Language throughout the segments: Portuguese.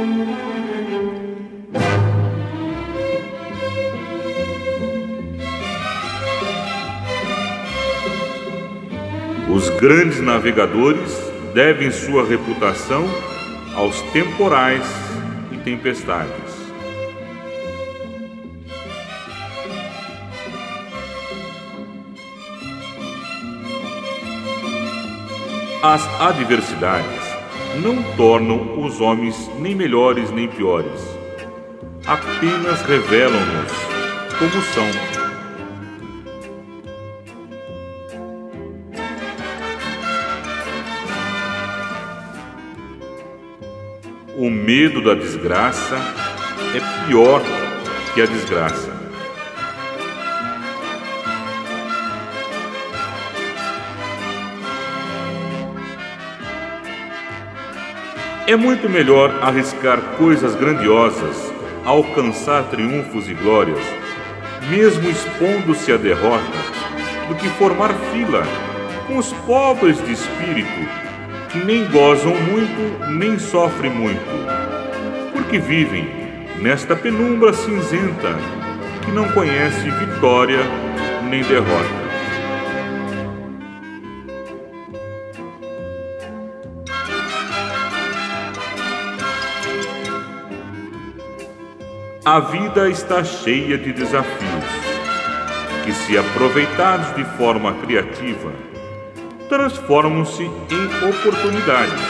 Os grandes navegadores devem sua reputação aos temporais e tempestades. As adversidades não tornam os homens nem melhores nem piores, apenas revelam-nos como são. O medo da desgraça é pior que a desgraça. É muito melhor arriscar coisas grandiosas, alcançar triunfos e glórias, mesmo expondo-se à derrota, do que formar fila com os pobres de espírito, que nem gozam muito, nem sofrem muito, porque vivem nesta penumbra cinzenta que não conhece vitória nem derrota. A vida está cheia de desafios, que, se aproveitados de forma criativa, transformam-se em oportunidades.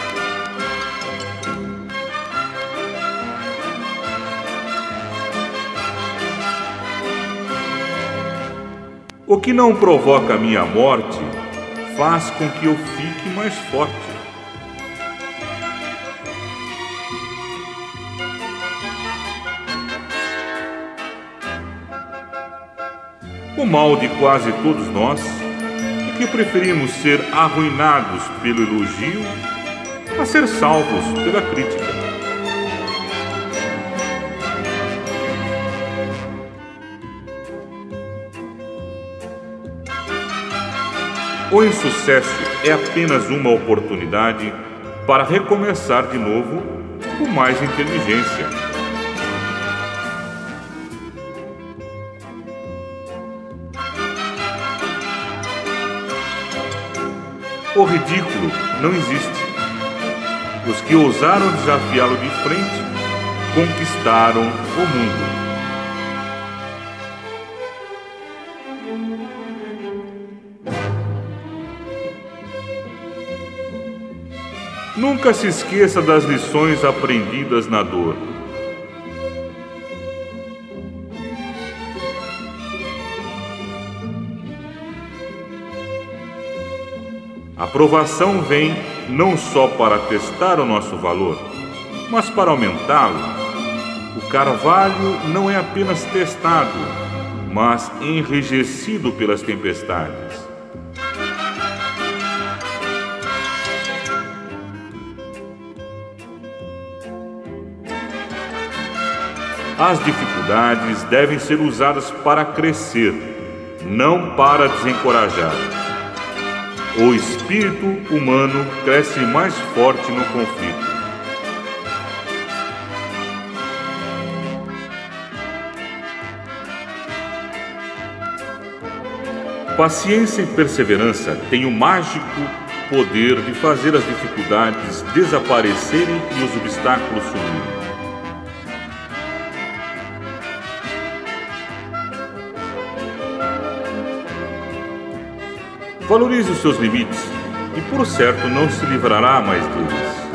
O que não provoca a minha morte faz com que eu fique mais forte. O mal de quase todos nós é que preferimos ser arruinados pelo elogio a ser salvos pela crítica. O insucesso é apenas uma oportunidade para recomeçar de novo com mais inteligência. O ridículo não existe. Os que ousaram desafiá-lo de frente conquistaram o mundo. Nunca se esqueça das lições aprendidas na dor. A provação vem não só para testar o nosso valor, mas para aumentá-lo. O carvalho não é apenas testado, mas enrijecido pelas tempestades. As dificuldades devem ser usadas para crescer, não para desencorajar. O espírito humano cresce mais forte no conflito. Paciência e perseverança têm o mágico poder de fazer as dificuldades desaparecerem e os obstáculos sumirem. Valorize os seus limites e, por certo, não se livrará mais deles.